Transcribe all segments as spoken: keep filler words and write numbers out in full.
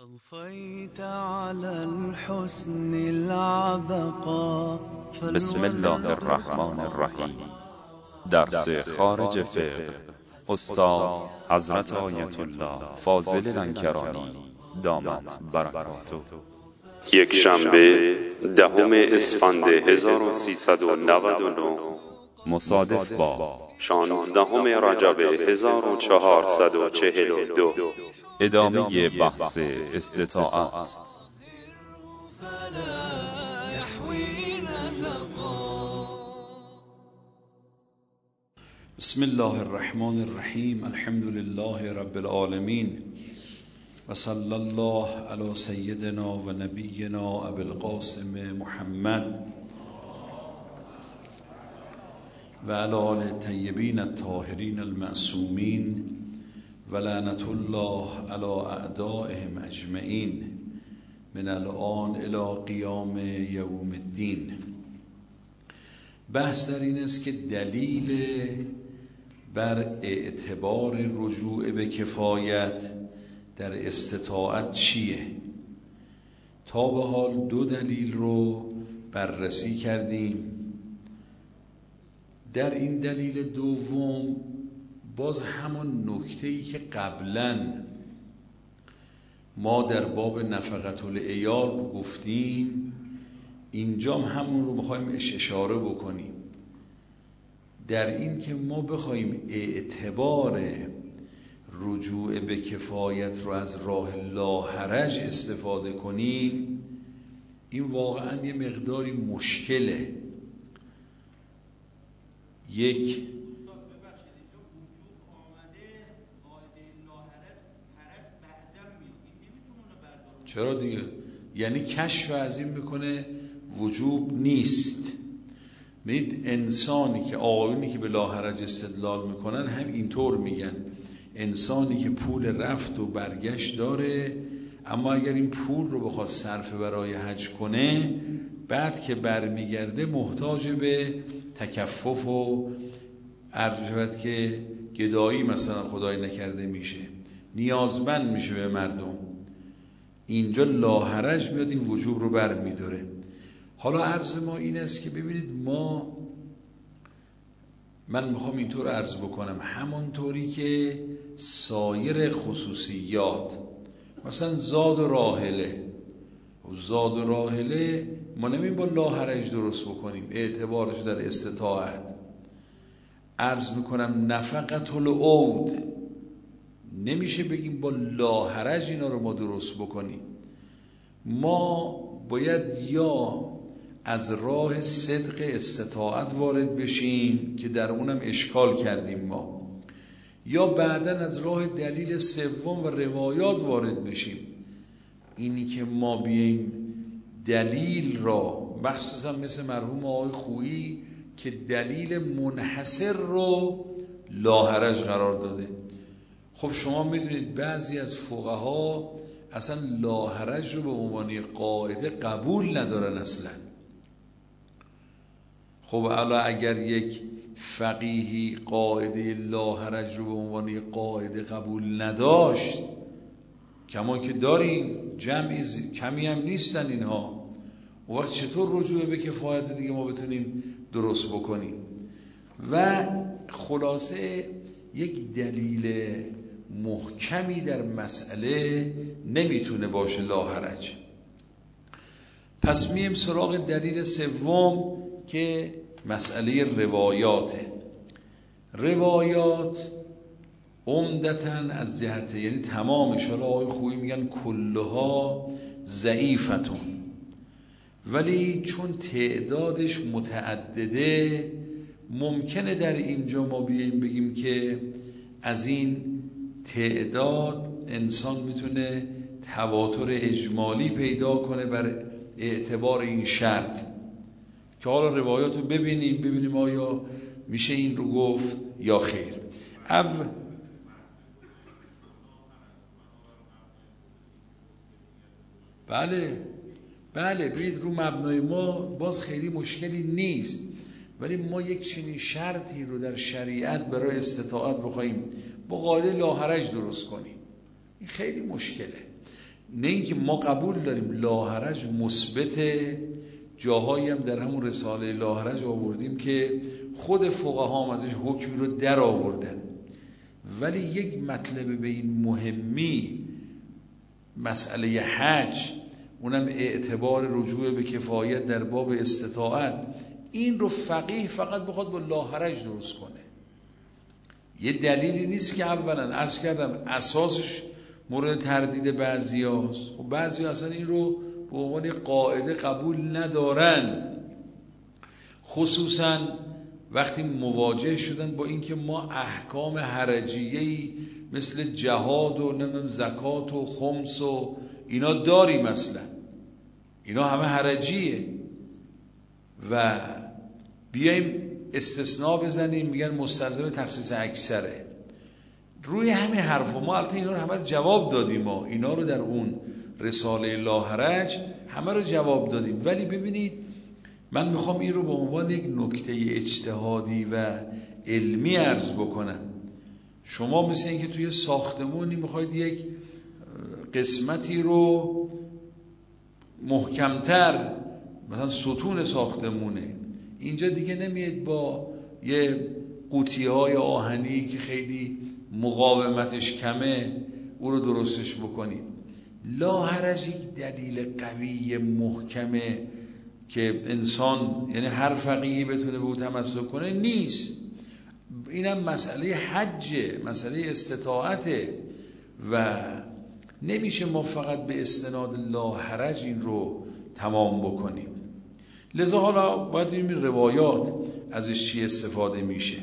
أضفيت على الحسن العبقى. بسم الله الرحمن الرحیم. درس خارج فقه استاد حضرت آیت الله فاضل لنکرانی دامت برکاته. یک شنبه دهم اسفند هزار و سیصد و نود و نه مصادف با شانزدهم رجب هزار و چهارصد و چهل و دو. ادامه بحث استطاعت. بسم الله الرحمن الرحیم. الحمد لله رب العالمین و صلی الله علی سیدنا و نبینا ابی القاسم محمد و علی آل الطیبین الطاهرین المعصومین و لعنت الله علی اعدائهم اجمعین من الآن الی قیام یوم الدین. بحث در این است که دلیل بر اعتبار رجوع به کفایت در استطاعت چیه؟ تا به حال دو دلیل رو بررسی کردیم. در این دلیل دوم باز همان نکته‌ای که قبلا ما در باب نفقة العیال گفتیم اینجام همون رو میخوایم اشاره بکنیم، در این که ما بخوایم اعتبار رجوع به کفایت رو از راه لاحرج استفاده کنیم، این واقعا یه مقداری مشکله. یک چرا دیگه؟ یعنی کشف از این میکنه وجوب نیست. می‌دید انسانی که آقایونی که به لاحرج استدلال میکنن هم اینطور میگن انسانی که پول رفت و برگشت داره، اما اگر این پول رو بخواد صرف برای حج کنه بعد که برمیگرده محتاج به تکفف و عرض شود که گدایی مثلا خدای نکرده میشه، نیازمند میشه به مردم. اینجا لاحرج میاد این وجوب رو بر میداره. حالا عرض ما این است که ببینید ما من میخوام اینطور عرض بکنم همانطوری که سایر خصوصیات مثلا زاد و راحله زاد و راحله ما نمیم با لاحرج درست بکنیم اعتبارش در استطاعت. عرض میکنم نفقة العود نمیشه بگیم با لاحرج اینا رو ما درست بکنیم. ما باید یا از راه صدق استطاعت وارد بشیم که در اونم اشکال کردیم ما، یا بعداً از راه دلیل سوم و روایات وارد بشیم. اینی که ما بیاییم دلیل را مخصوصا مثل مرحوم آقای خویی که دلیل منحصر رو لاحرج قرار داده. خب شما میدونید بعضی از فقها اصلا لاحرج رو به عنوان قاعده قبول ندارن اصلا. خب الا اگر یک فقیهی قاعده لاحرج رو به عنوان قاعده قبول نداشت، کما که داریم جمعی کمی هم نیستن اینها، و وقت چطور رجوع به کفایت دیگه ما بتونیم درست بکنیم؟ و خلاصه یک دلیل محکمی در مسئله نمیتونه باشه لاحرج. پس میم سراغ دلیل سوم که مسئله روایاته. روایات عمدتاً از جهت یعنی تمامش، حالا آقای خویی میگن کلها ضعیفتون، ولی چون تعدادش متعدده ممکنه در اینجا ما بیاییم بگیم که از این تعداد انسان میتونه تواتر اجمالی پیدا کنه بر اعتبار این شرط که حالا روایات رو ببینیم ببینیم آیا میشه این رو گفت یا خیر. او بله بله ببینید رو مبنای ما باز خیلی مشکلی نیست، ولی ما یک چنین شرطی رو در شریعت برای استطاعت بخوایم با قاعده لاحرج درست کنیم این خیلی مشکله. نه اینکه ما قبول داریم لاحرج مثبت، جاهایی هم در همون رساله لاحرج آوردیم که خود فقها هم ازش حکمی رو در آوردن، ولی یک مطلب به این مهمی مسئله حج، اونم اعتبار رجوع به کفایت در باب استطاعت، این رو فقیه فقط بخواد با لاحرج درست کنه. یه دلیلی نیست که اولا عرض کردم اساسش مورد تردید بعضی هاست و بعضی اصلا این رو به عنوان قاعده قبول ندارن، خصوصا وقتی مواجه شدن با اینکه ما احکام حرجیه‌ای مثل جهاد و نمیدونم زکات و خمس و اینا داریم، مثلا اینا همه حرجیه و بیایم استثناء بزنیم میگن مستلزم تخصیص اکثره. روی همین حرف ما البته اینا رو همه رو جواب دادیم، ما اینا رو در اون رساله لاحرج همه رو جواب دادیم، ولی ببینید من میخوام این رو به عنوان یک نکته اجتهادی و علمی عرض بکنم. شما مثل این که توی ساختمونی میخواید یک قسمتی رو محکمتر، مثلا ستون ساختمونه، اینجا دیگه نمیاد با یه قوطی‌های آهنی که خیلی مقاومتش کمه او رو درستش بکنید. لاحرج یک دلیل قوی محکمه که انسان یعنی هر فقیهی بتونه به او تمسک کنه نیست. اینم مسئله حجه، مسئله استطاعته و نمیشه ما فقط به استناد لاحرج این رو تمام بکنیم. لذا حالا باید این روایات ازش چی استفاده میشه.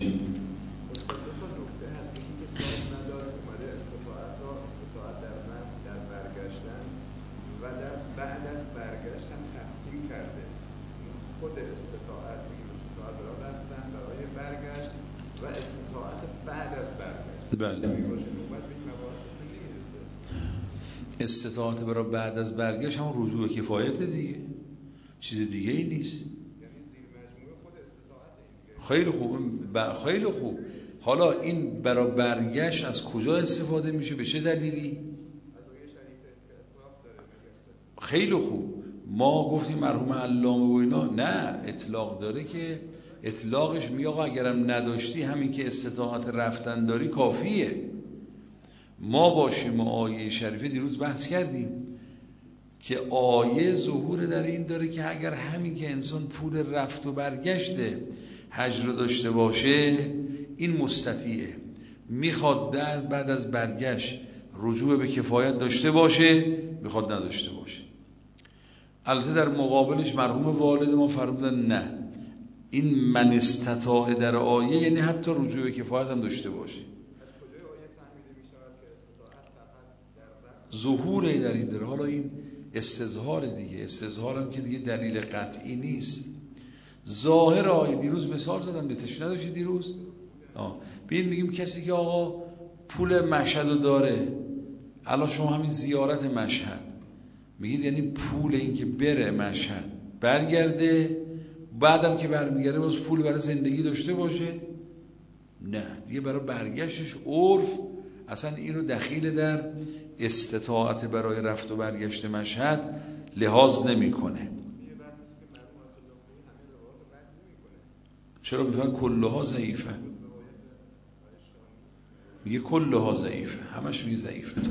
بعد از برگشت هم تقسیم کرده، خود استطاعت میگیم استطاعت را رفتن برای برگشت و استطاعت بعد از برگشت. بله. میباشه نوبت به این مباحث اصلا نمیرسه. استطاعت برای بعد از برگشت هم رجوع به کفایت دیگه، چیز دیگه ای نیست. یعنی زیر مجموعه خود استطاعت دیگه. خیلی خوب، ب... خیلی خوب. حالا این برای برگشت از کجا استفاده میشه؟ به چه دلیلی؟ خیلی خوب. ما گفتیم مرحوم علامه و اینا نه اطلاق داره که اطلاقش میگه آقا اگرم نداشتی همین که استطاعت رفتن داری کافیه. ما باشیم و آیه شریفه دیروز بحث کردیم که آیه ظهور در این داره که اگر همین که انسان پول رفت و برگشته حج رو داشته باشه این مستطیعه، میخواد در بعد از برگشت رجوع به کفایت داشته باشه، میخواد نداشته باشه. البته در مقابلش مرحوم والد ما فرمودن نه، این من استطاع در آیه یعنی حتی رجوع به کفایت هم داشته باشه. از کجای آیه فهمیده می شود که استطاعت فقط در ظهوره در این داره؟ حالا این استظهار دیگه، استظهار هم که دیگه دلیل قطعی نیست. ظاهر آیه دیروز مثال زدم بهش، نداشتی دیروز؟ آه ببین میگیم کسی که آقا پول مشهد رو داره، الان شما همین زیارت مشهد میگید یعنی پول این که بره مشهد برگرده، بعدم که برمیگرده باز پول برای زندگی داشته باشه؟ نه دیگه برای برگشتش عرف اصلا این رو دخیل در استطاعت برای رفت و برگشت مشهد لحاظ نمی کنه. چرا میفرن کلها ضعیفه؟ میگه کلها ضعیفه، همش میگه ضعیفه.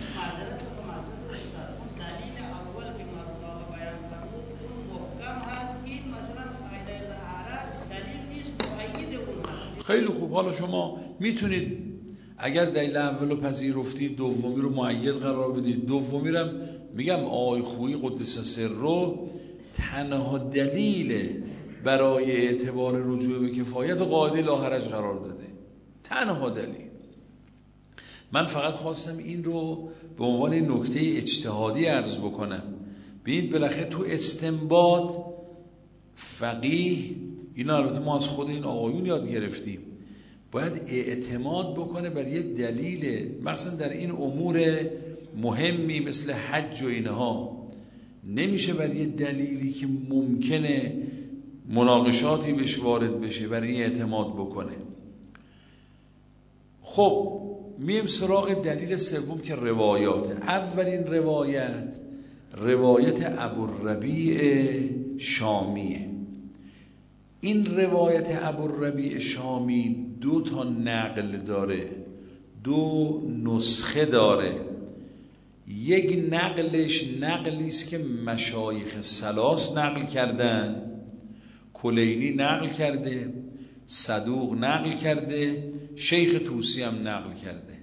خیلی خوب. حالا شما میتونید اگر دلیل اولو پذیرفتید دومی رو مؤید قرار بدید. دومی رو میگم آقای خویی قدس سره تنها دلیل برای اعتبار رجوع به کفایت و قاعده لاحرج قرار داده، تنها دلیل. من فقط خواستم این رو به عنوان نکته اجتهادی عرض بکنم. ببینید بالاخره تو استنباط فقیه، اینا البته ما از خود این آقایون یاد گرفتیم، باید اعتماد بکنه بر یه دلیل، مثلا در این امور مهمی مثل حج و اینها نمیشه بر یه دلیلی که ممکنه مناقشاتی بهش وارد بشه بر این اعتماد بکنه. خب میم سراغ دلیل سوم که روایات. اولین روایت روایت ابوالربیع شامیه. این روایت ابوالربیع شامی دو تا نقل داره، دو نسخه داره. یک نقلش نقلی است که مشایخ ثلاث نقل کردن، کلینی نقل کرده، صدوق نقل کرده، شیخ طوسی هم نقل کرده.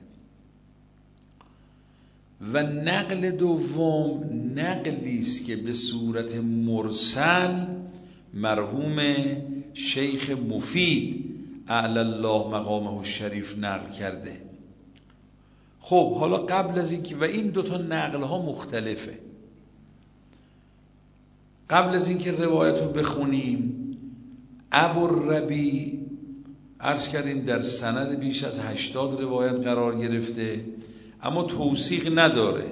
و نقل دوم نقلی است که به صورت مرسل مرحوم شیخ مفید اعلی الله مقامه الشریف نقل کرده. خب حالا قبل از اینکه و این دوتا نقل ها مختلفه، قبل از اینکه روایت رو بخونیم، ابوالربیع عرض کردیم در سند بیش از هشتاد روایت قرار گرفته، اما توثیق نداره.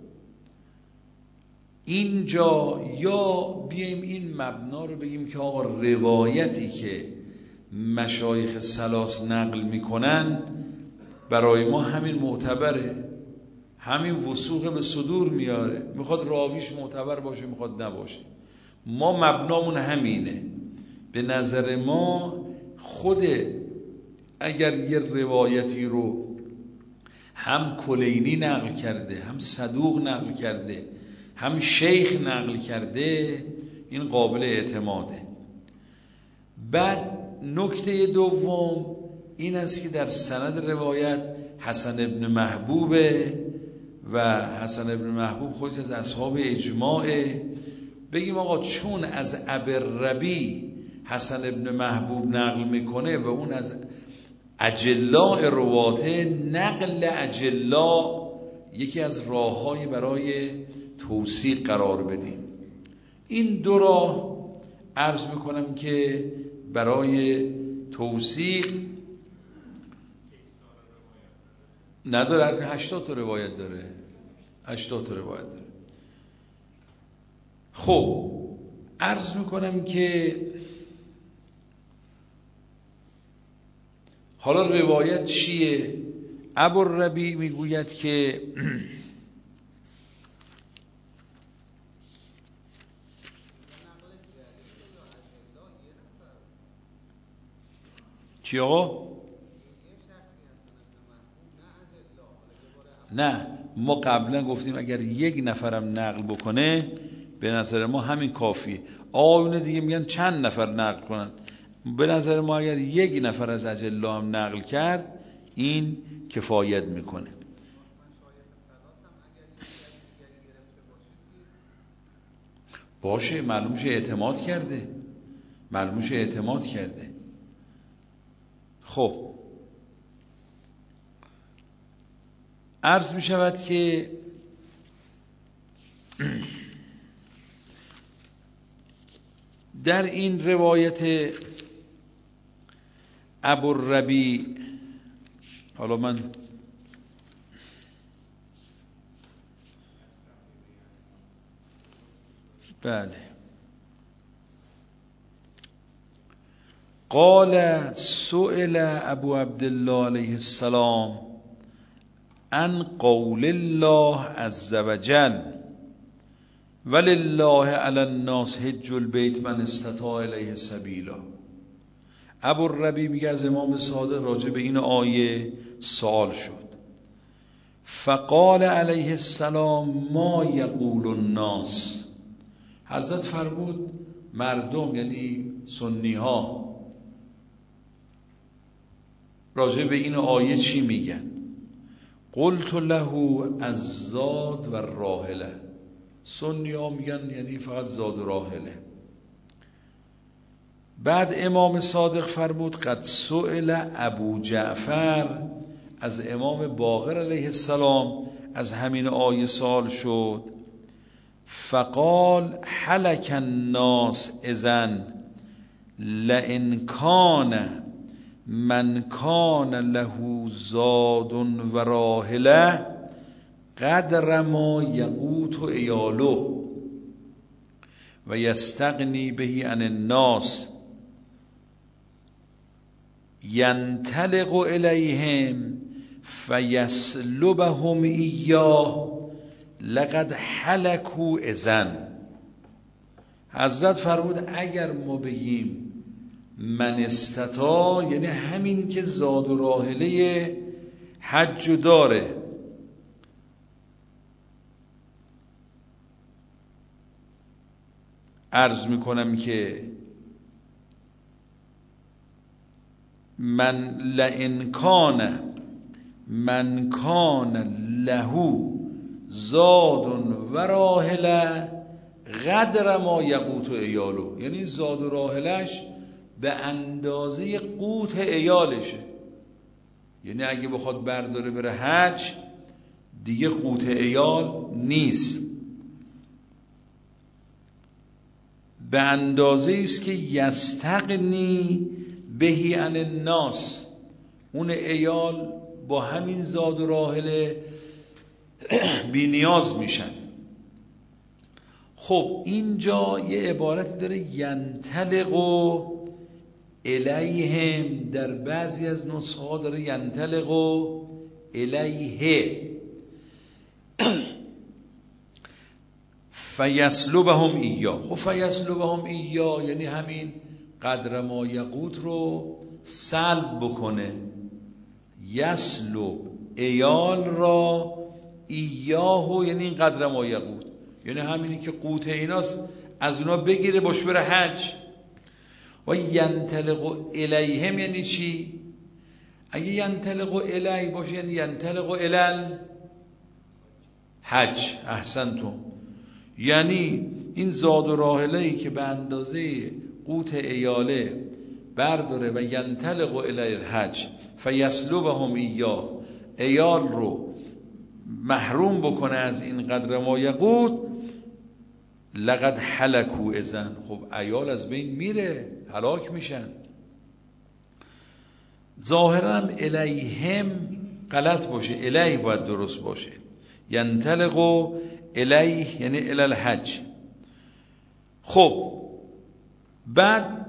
اینجا یا بیایم این مبنا رو بگیم که آقا روایتی که مشایخ ثلاث نقل میکنن برای ما همین معتبره، همین وثوق به صدور میاره، میخواد راویش معتبر باشه میخواد نباشه، ما مبنامون همینه. به نظر ما خود اگر یه روایتی رو هم کلینی نقل کرده، هم صدوق نقل کرده، هم شیخ نقل کرده، این قابل اعتماده. بعد نکته دوم این است که در سند روایت حسن ابن محبوبه و حسن ابن محبوب خودش از اصحاب اجماعه. بگیم آقا چون از ابوالربیع حسن ابن محبوب نقل میکنه و اون از اجلاء رواته، نقل اجلاء یکی از راه‌های برای توثیق قرار بدیم. این دو راه عرض میکنم که برای توثیق نداره، هشتاد تا روایت داره، هشتاد تا روایت داره. خب عرض میکنم که حالا روایت چیه؟ ابوالربیع میگوید که چی آقا؟ نه ما قبلا گفتیم اگر یک نفرم نقل بکنه به نظر ما همین کافیه. آقایون دیگه میگن چند نفر نقل کنن، به نظر ما اگر یک نفر از اجلا هم نقل کرد این کفایت میکنه. باشه معلومش اعتماد کرده، معلومش اعتماد کرده. خب عرض می شود که در این روایت ابوالربیع، حالا من بله قال سئل ابو عبدالله علیه السلام عن قول الله عز وجل ولله علی الناس حج البیت من استطاع الیه سبیلا. ابوالربیع میگه از امام صادق راجع به این آیه سوال شد. فقال علیه السلام ما یقول الناس، حضرت فرمود مردم یعنی سنی ها راجع به این آیه چی میگن؟ قلت له الزاد و الراحله. سنی ها میگن یعنی فقط زاد و راحله. بعد امام صادق فرمود قد سئل ابو جعفر، از امام باقر علیه السلام از همین آیه سوال شد. فقال هلك الناس اذن لئن کان من کان له زاد و راحله قدر ما یقوت عیاله و یستغنی بهی عن الناس ینطلق الیهم فیسلبهم ایاه لقد هلکوا اذن. حضرت فرمود اگر ما بگیم من استطاع، یعنی همین که زاد و راحله حج داره، عرض میکنم که من لئن کان من کان له زاد و راحله قدر ما یقوت عیاله، یعنی زاد و راحلش به اندازه قوت عیالشه. یعنی اگه بخواد برداره بره حج دیگه قوت عیال نیست، به اندازه است که یستغنی بهی عن الناس، اون عیال با همین زاد و راحله بی نیاز میشن. خب اینجا یه عبارتی داره ینطلق الیهم، در بعضی از نسخه ها داره ینطلق الیه فیسلبهم ایاه. خب فیسلبهم ایاه یعنی همین قدر ما یقوت رو سلب بکنه، یسلب ایال را ایاه یعنی این قدر ما یقوت، یعنی همینی که قوت ایناست از اونا بگیره باش بره حج. و ینطلق الیهم یعنی چی؟ اگه ینطلق الی باشه یعنی ینطلق الال حج. احسنتم. یعنی این زاد و راحله‌ای که به اندازه قوت ایاله برداره و ینطلق الی الحج فیسلبهم ایاه، ایال رو محروم بکنه از این قدر ما یقوت، لقد هلکوا اذن. خب ایال از بین میره، هلاک میشن. ظاهرا الیهم غلط باشه، الیه باید درست باشه. ینطلق الیه یعنی الی الحج. خب بعد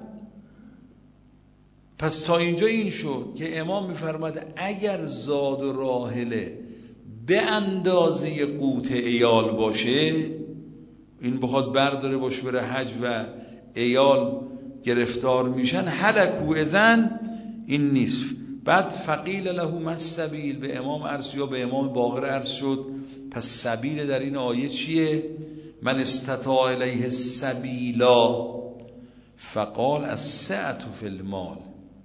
پس تا اینجا این شد که امام میفرماد اگر زاد و راحله به اندازه قوت ایال باشه، این بخواد برداره باش بره حج و ایال گرفتار میشن، هلکوا اذن این نیست. بعد فقیل له ما السبیل، به امام عرض یا به امام باقر عرض شد پس سبیل در این آیه چیه؟ من استطاع الیه سبیلا فقال السعة فی المال،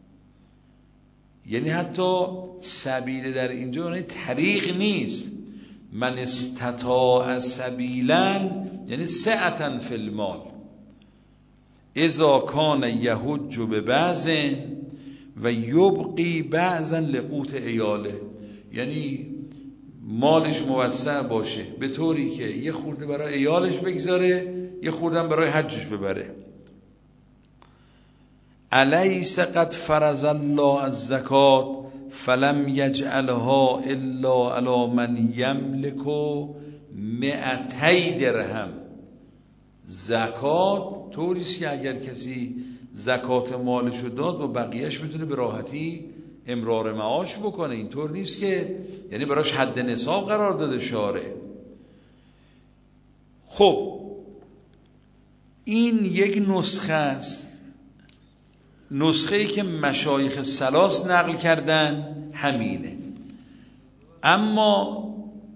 یعنی حتی سبیل در اینجا یعنی طریق نیست. من استطاع سبیلا یعنی سعة فی المال، اذا کان یحج ببعض و یبقی بعضا لقوت عیاله، یعنی مالش موسع باشه به طوری که یه خورده برای عیالش بگذاره یه خورده برای حجش ببره. الیس قد فرض الله الزکات فلم یجعلها الا علی من یملک مئتی درهم. زکات طوریست که اگر کسی زکات مالشو داد و بقیهش میتونه به راحتی امرار معاش بکنه، اینطور نیست که یعنی براش حد نصاب قرار داده شاره. خب این یک نسخه است، نسخه ای که مشایخ ثلاث نقل کردن همینه. اما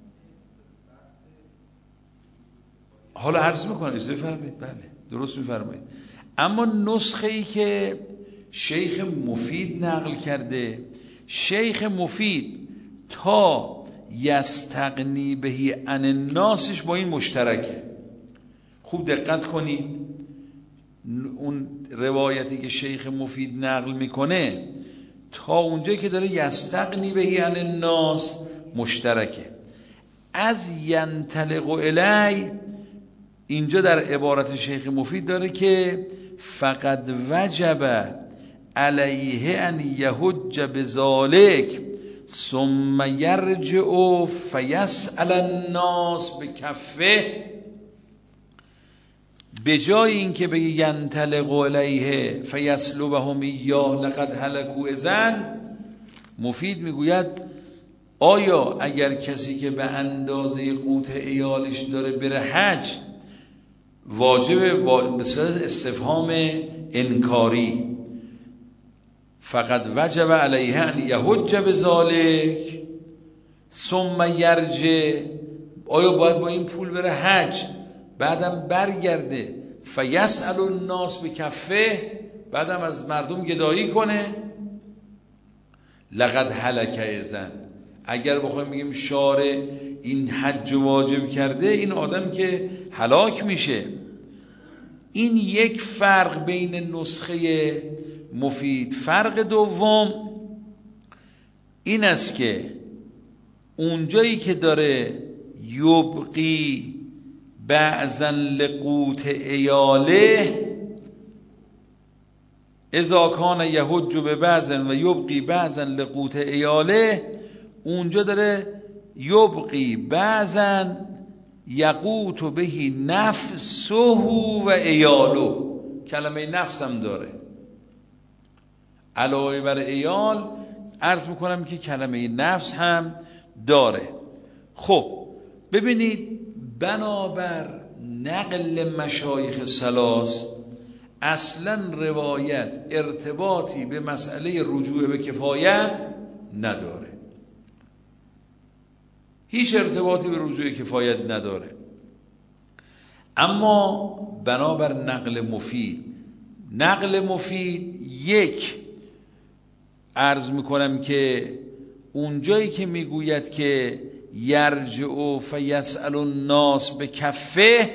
حالا عرض میکنم اجازه فرمایید، بله درست میفرمایید. اما نسخه ای که شیخ مفید نقل کرده، شیخ مفید تا یستغنی بهی عن الناسش با این مشترکه. خوب دقت کنید، اون روایتی که شیخ مفید نقل میکنه تا اونجایی که داره یستغنی بهی عن الناس مشترکه. از ینطلق الی اینجا در عبارت شیخ مفید داره که فقد وجب علیه ان یحج بذالک ثم یرجع فیسأل الناس بکفه، به جای اینکه بگه ینطلق الیه فیسلبهم ایاه لقد هلکوا اذن، مفید میگوید آیا اگر کسی که به اندازه قوت عیالش داره بره حج واجب به صورت استفهام انکاری فقط وجب علیه ان یحج بذالک ثم یرجع، آیا باید با این پول بره حج بعدم برگرده فیسأل الناس بکفه، بعدم از مردم گدایی کنه؟ لقد هلک اذن. اگر بخوایم بگیم شارع این حج واجب کرده، این آدم که هلاک میشه. این یک فرق بین نسخه مفید. فرق دوم این است که اونجایی که داره یبقی بعضا لقوت عیاله، اذا کان یحج به بعضن و یبقی بعضا لقوت عیاله، اونجا داره یبقی بعضا یقوت بهی نفسه و عیالو، کلمه نفس هم داره علاوه بر عیال، عرض میکنم که کلمه نفس هم داره. خب ببینید، بنابر نقل مشایخ ثلاث اصلا روایت ارتباطی به مسئله رجوع به کفایت نداره، هیچ ارتباطی به رجوع کفایت نداره. اما بنابر نقل مفید، نقل مفید یک عرض میکنم که اونجایی که میگوید که یرجع فیسأل الناس به کفه،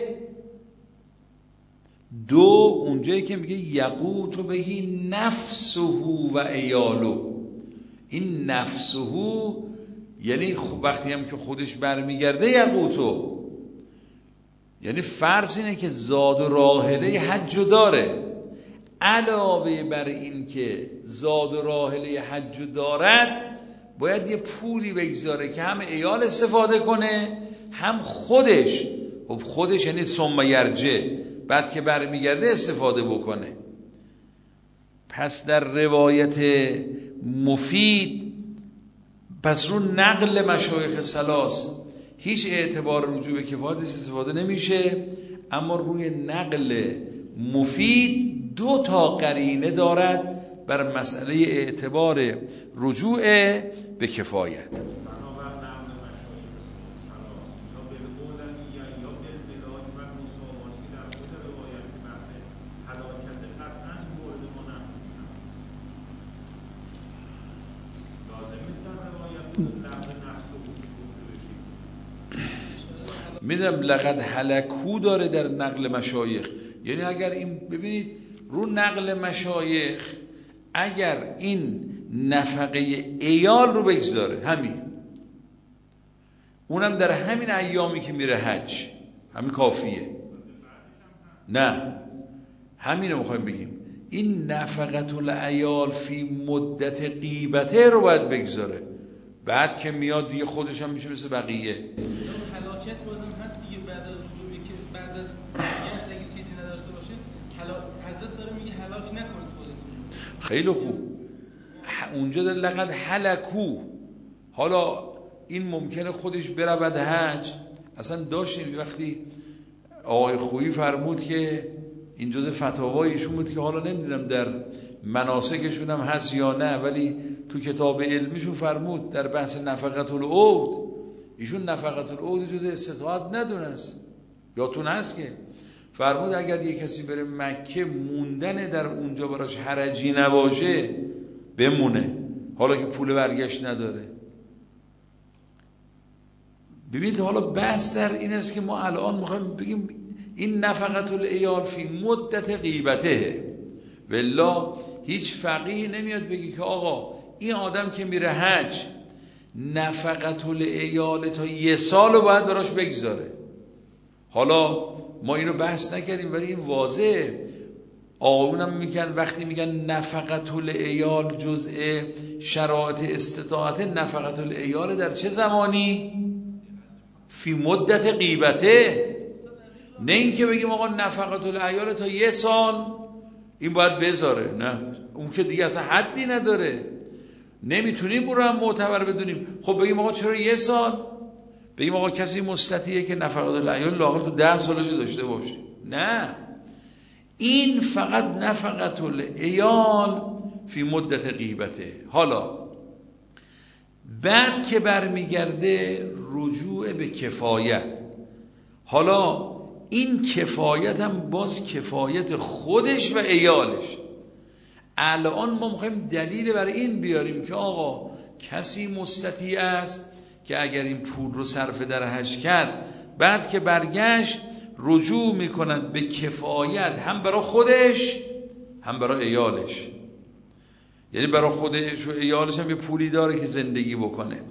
دو اونجایی که میگه یقوت بهی نفسه و عیالو. این نفسه یعنی وقتی هم که خودش برمیگرده یقوتو، یعنی فرض اینه که زاد و راحله حج داره، علاوه بر این که زاد و راحله حج دارد باید یه پولی بگذاره که هم عیال استفاده کنه هم خودش. خب خودش یعنی ثم یرجع، بعد که برمیگرده استفاده بکنه. پس در روایت مفید، پس رو نقل مشایخ ثلاث هیچ اعتبار رجوع به کفایتش استفاده نمیشه، اما روی نقل مفید دو تا قرینه دارد بر مسئله اعتبار رجوع به کفایت. میدونم لقد هلکو داره در نقل مشایخ، یعنی اگر این ببینید رو نقل مشایخ اگر این نفقه عیال رو بگذاره، همین اونم در همین ایامی که میره حج، همین کافیه. نه همین رو میخوایم بگیم، این نفقت العیال فی مدت غیبته رو باید بگذاره، بعد که میاد دیگه خودش هم میشه مثل بقیه. هلاکت بازم هست دیگه، بعد از وجودی که بعد از گشت اگه چیزی نداشته باشه، حضرت داره میگه هلاک نکنید خودتون. خیلی خوب، اونجا در لقد هلکو. حالا این ممکنه خودش برود حج، اصلا داشتیم وقتی آقای خویی فرمود که این جزء فتاوای ایشون بود که حالا نمیدونم در مناسکشون هم هست یا نه، ولی تو کتاب علمیشون فرمود در بحث نفقت العود، ایشون نفقت العود جزء استطاعت ندونست، یادتون هست که فرمود اگر یک کسی بره مکه موندن در اونجا براش حرجی نباشه بمونه، حالا که پول برگشت نداره. ببینید حالا بحث در این است که ما الان میخوایم بگیم این نفقت العیال فی مدت غیبته، والله هیچ فقیه نمیاد بگی که آقا این آدم که میره حج نفقت العیال تا یه سال رو باید براش بگذاره. حالا ما اینو بحث نکردیم ولی این واضحه، آقایونم میگن وقتی میگن نفقت العیال جزء شرایط استطاعت، نفقت العیال در چه زمانی؟ فی مدت غیبته، نه این که بگیم آقا نفقت العیال تا یه سال این باید بذاره، نه اون که دیگه اصلا حدی نداره. نمیتونیم او رو هم معتبر بدونیم. خب بگیم آقا چرا یه سال؟ بگیم آقا کسی مستطیعه که نفقات العیال لااقل تو ده سالش داشته باشه. نه، این فقط نفقت العیال فی مدت غیبته. حالا بعد که برمیگرده رجوع به کفایت، حالا این کفایت هم باز کفایت خودش و عیالش. الان ما میخوایم دلیل بر این بیاریم که آقا کسی مستطیع است که اگر این پول رو صرف در حج کرد، بعد که برگشت رجوع میکند به کفایت هم برای خودش هم برای عیالش. یعنی برای خودش و عیالش هم یه پولی داره که زندگی بکنه.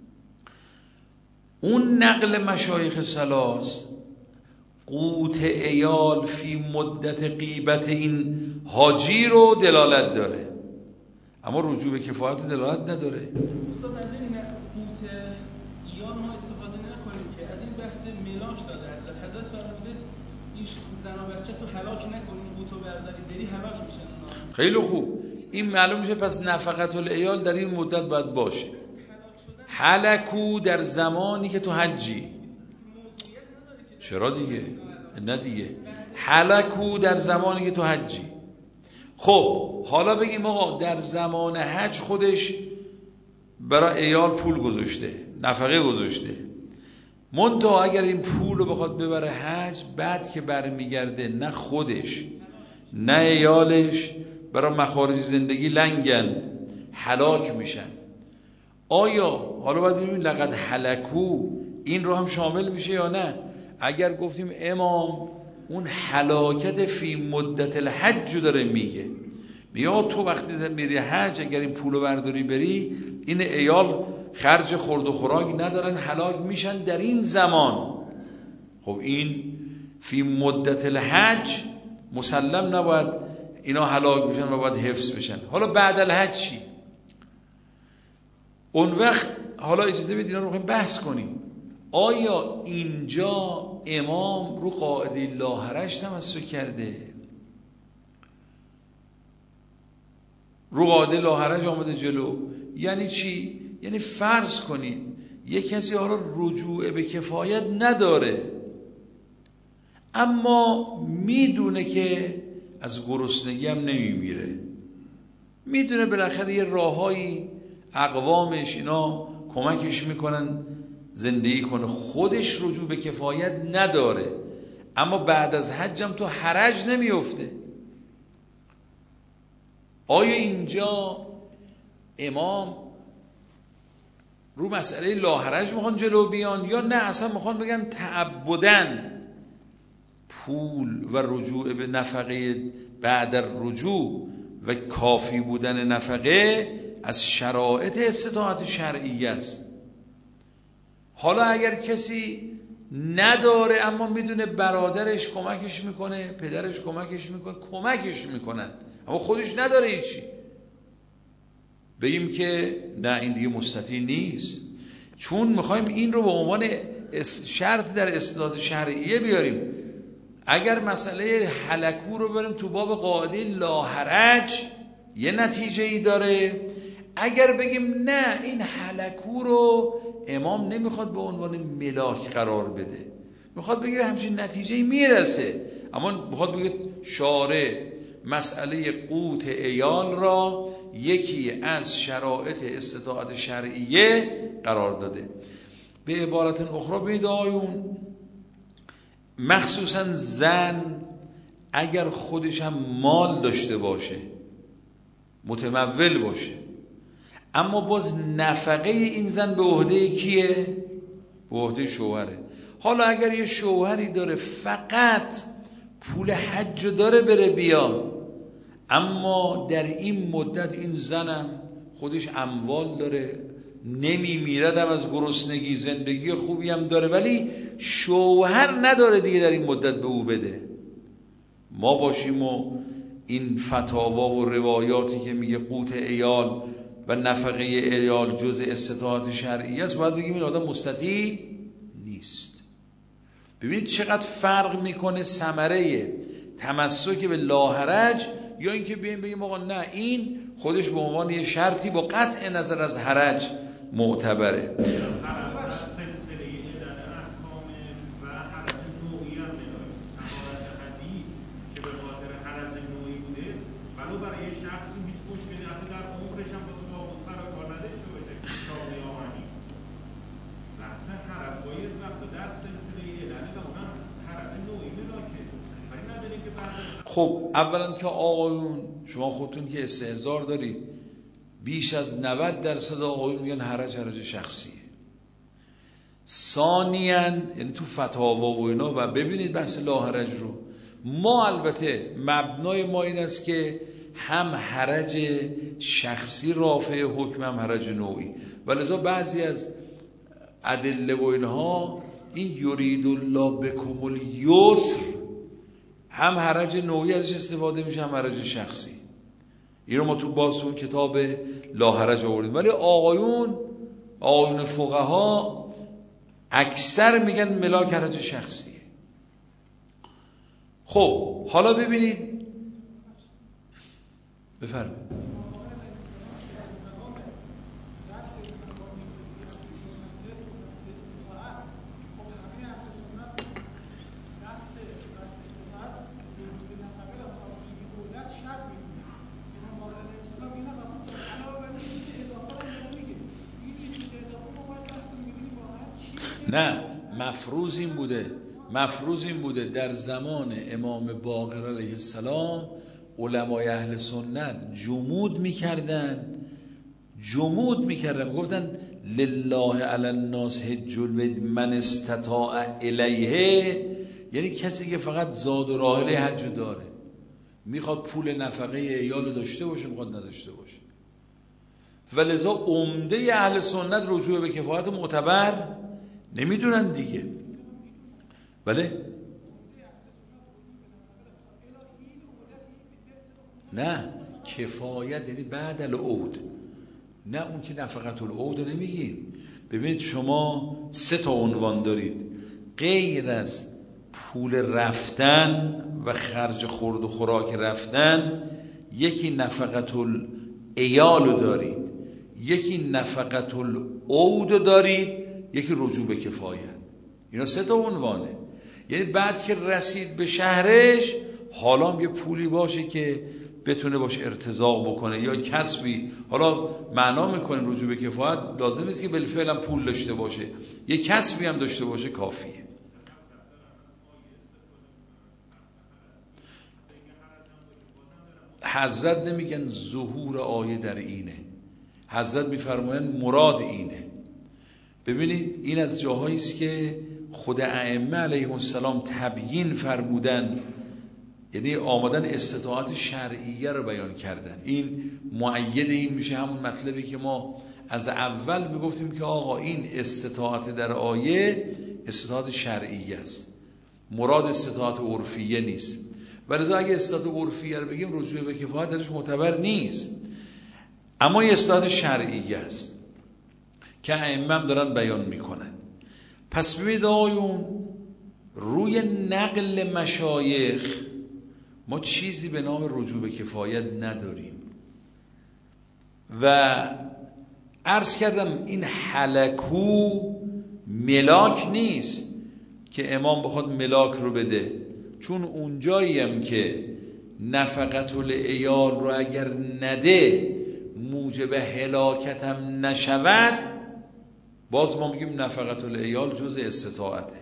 اون نقل مشایخ ثلاث قوت عیال فی مدت غیبت این حاجی رو دلالت داره، اما رجوع به کفایت دلالت نداره. استاد از این قوت عیال ما استفاده نکنیم که از این بحث ملاک داده حضرت حضرت فرموده این زن و بچه تو هلاک نکنیم، قوتو برداری بری هلاک میشن. خیلی خوب، این معلوم میشه پس نفقت العیال در این مدت باید باشه. هلکو در زمانی که تو حجی. چرا دیگه؟ نه دیگه، هلکو در زمانی که تو حجی. خب حالا بگیم آقا در زمان حج خودش برای عیال پول گذاشته، نفقه گذاشته، منتها اگر این پول رو بخواد ببره حج، بعد که برمیگرده نه خودش نه عیالش برای مخارج زندگی لنگن، هلاک میشن. آیا حالا باید ببینیم لقد هلکو این رو هم شامل میشه یا نه؟ اگر گفتیم امام اون هلاکت فی مدت الحج داره میگه، میگه تو وقتی میری حج اگر این پولو برداری بری، این عیال خرج خورد و خوراک ندارن، هلاک میشن در این زمان. خب این فی مدت الحج مسلم نباید اینا هلاک بشن و باید حفظ بشن. حالا بعد الحج چی؟ اون وقت حالا اجازه بدید اینا رو بخوایم بحث کنیم. آیا اینجا امام رو قاعده لاحرج تمسک کرده؟ رو قاعده لاحرج آمده جلو؟ یعنی چی؟ یعنی فرض کنید یک کسی حالا رجوع به کفایت نداره، اما میدونه که از گرسنگی هم نمیمیره، میدونه بالاخره یه راههایی اقوامش اینا کمکش میکنن زندگی کنه، خودش رجوع به کفایت نداره، اما بعد از حج هم تو حرج نمیفته. آیا اینجا امام رو مسئله لاحرج میخوان جلو بیان یا نه اصلا میخوان بگن تعبدن پول و رجوع به نفقه بعد رجوع و کافی بودن نفقه از شرایط استطاعت شرعی است؟ حالا اگر کسی نداره اما میدونه برادرش کمکش میکنه، پدرش کمکش میکنه، کمکش میکنن، اما خودش نداره هیچی، بگیم که نه این دیگه مستطیع نیست، چون میخوایم این رو به عنوان شرط در استطاعت شرعیه بیاریم. اگر مسئله هلکو رو بریم تو باب قاعده لاحرج یه نتیجه ای داره. اگر بگیم نه این هلکو رو امام نمیخواد به عنوان ملاک قرار بده، میخواد بگه همچین نتیجه میرسه، اما میخواد بگه شارع مسئله قوت عیال را یکی از شرایط استطاعت شرعیه قرار داده. به عبارت اخرى بید آیون مخصوصا زن اگر خودش هم مال داشته باشه، متمول باشه، اما باز نفقه این زن به عهده کیه؟ به عهده شوهره. حالا اگر یه شوهری داره فقط پول حج داره بره بیا، اما در این مدت این زنم خودش اموال داره، نمی میردم از گرسنگی، زندگی خوبی هم داره، ولی شوهر نداره دیگه در این مدت به او بده، ما باشیم و این فتاوا و روایاتی که میگه قوت عیال و نفقه عیال جز استطاعت شرعی است، باید بگیم این آدم مستطیع نیست. ببینید چقدر فرق میکنه ثمره تمسک به لاحرج، یا اینکه بیایم بگیم آقا نه این خودش به عنوان یه شرطی با قطع نظر از حرج معتبره. خب اولا که آقایون شما خودتون که استحضار دارید بیش از نود درصد آقایون میگن حرج حرج شخصیه. ثانیاً یعنی تو فتاوا و اینا و ببینید بحث لاحرج رو، ما البته مبنای ما این است که هم حرج شخصی رافع حکم هم حرج نوعی، ولذا بعضی از ادله و اینها این یرید الله بکم الیسر هم حرج نوعی ازش استفاده میشه هم حرج شخصی. این رو ما تو باز اون کتاب لاحرج آوردیم. ولی آقایون آقایون فقها اکثر میگن ملاک حرج شخصیه. خب حالا ببینید بفرمایید. نه مفروض این بوده مفروض این بوده در زمان امام باقر علیه السلام علمای اهل سنت جمود میکردن جمود میکردن گفتن لله علی الناس حج البیت من استطاع الیه، یعنی کسی که فقط زاد و راحله حج داره، میخواد پول نفقه عیال داشته باشه میخواد نداشته باشه. ولذا عمده اهل سنت رجوع به کفایت معتبر نمیدونن دیگه. بله نه کفایت یعنی بعد العود، نه اون که نفقت العود نمیگیم. ببینید شما سه تا عنوان دارید، غیر از پول رفتن و خرج خورد و خوراک رفتن یکی نفقت العیال دارید، یکی نفقت العود دارید، یکی رجوع به کفایت. اینا سه تا عنوانه. یعنی بعد که رسید به شهرش حالا هم یه پولی باشه که بتونه باش ارتزاق بکنه یا کسبی. حالا معنا میکنیم رجوع به کفایت لازم نیست که بالفعل هم پول داشته باشه، یه کسبی هم داشته باشه کافیه. حضرت نمیگن ظهور آیه در اینه، حضرت میفرمایند مراد اینه. ببینید این از جاهایی است که خود ائمه علیهم السلام تبیین فرمودن، یعنی آمدن استطاعت شرعیه رو بیان کردن. این مؤید این میشه همون مطلبی که ما از اول میگفتیم که آقا این استطاعت در آیه استطاعت شرعیه است، مراد استطاعت عرفیه نیست. ولذا اگه استطاعت عرفیه رو بگیم رجوع به کفایت درش معتبر نیست، اما این استطاعت شرعیه است که ائمه هم دارن بیان میکنن. پس ببینید آقایون روی نقل مشایخ ما چیزی به نام رجوع به کفایت نداریم و عرض کردم این حلکو ملاک نیست که امام بخواد ملاک رو بده، چون اونجایی هم که نفقت العیال رو اگر نده موجب هلاکت هم نشود باز ما میگیم نفقت العیال جز استطاعته.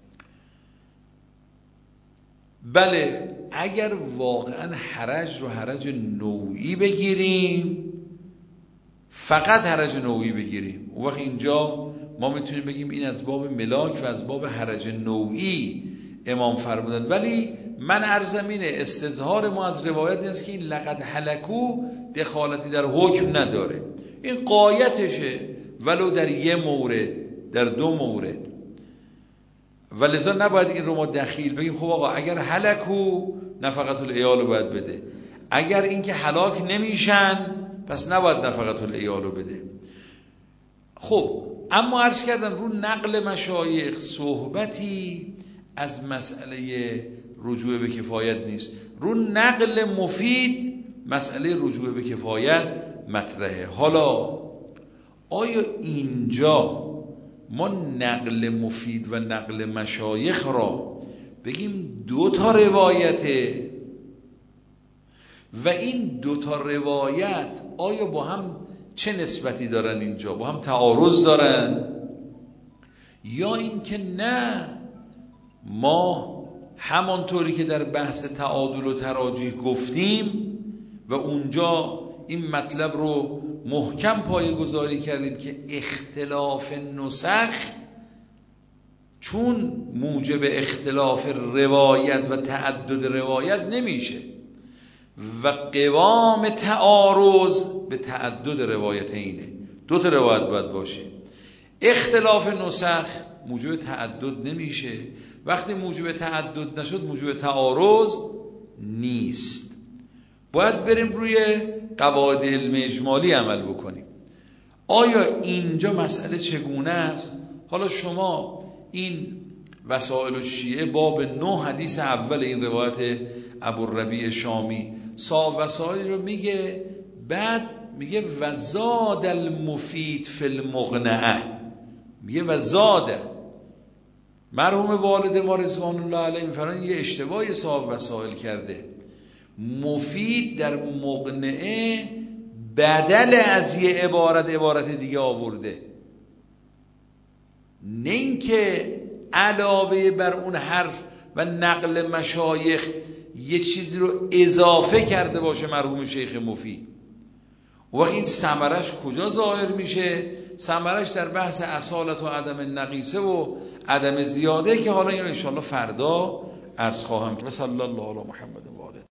بله اگر واقعا حرج رو حرج نوعی بگیریم، فقط حرج نوعی بگیریم، اون وقت اینجا ما میتونیم بگیم این از باب ملاک و از باب حرج نوعی امام فرمودن. ولی من عرضم اینه استظهار ما از روایت نیست که این لقد هلکو دخالتی در حکم نداره، این قایتشه ولو در یه مورد در دو مورد. ولذا نباید این رو ما دخیل بگیم خب آقا اگر هلکو نفقت العیال رو باید بده، اگر این که هلاک نمیشن پس نباید نفقت العیال رو بده. خب اما عرض کردن رو نقل مشایخ صحبتی از مسئله رجوع به کفایت نیست. رو نقل مفید مسئله رجوع به کفایت مطرحه. حالا آیا اینجا ما نقل مفید و نقل مشایخ را بگیم دو تا روایته و این دو تا روایت آیا با هم چه نسبتی دارن؟ اینجا با هم تعارض دارن یا اینکه نه، ما همانطوری که در بحث تعادل و تراجیح گفتیم و اونجا این مطلب رو محکم پایه‌گذاری کردیم که اختلاف نسخ چون موجب اختلاف روایت و تعدد روایت نمیشه و قوام تعارض به تعدد روایت اینه، دو تا روایت باید باشه. اختلاف نسخ موجب تعدد نمیشه، وقتی موجب تعدد نشد موجب تعارض نیست. باید بریم روی قواعد علم اجمالی عمل بکنیم. آیا اینجا مسئله چگونه است؟ حالا شما این وسائل الشیعه باب نه حدیث اول این روایت ابوالربیع شامی صاحب وسائل رو میگه، بعد میگه وزاد المفید فی المقنعه، میگه وزاد. مرحوم والد ما رضوان الله علیه میفرمایند یه اشتباهی صاحب وسائل کرده، مفید در مقنعه بدل از یه عبارت عبارت دیگه آورده، نه اینکه علاوه بر اون حرف و نقل مشایخ یه چیزی رو اضافه کرده باشه مرحوم شیخ مفید. و وقت این ثمرش کجا ظاهر میشه؟ ثمرش در بحث اصالت و عدم نقیصه و عدم زیاده که حالا این رو انشاءالله فردا عرض خواهم کرد. صلی الله علی محمد و آله.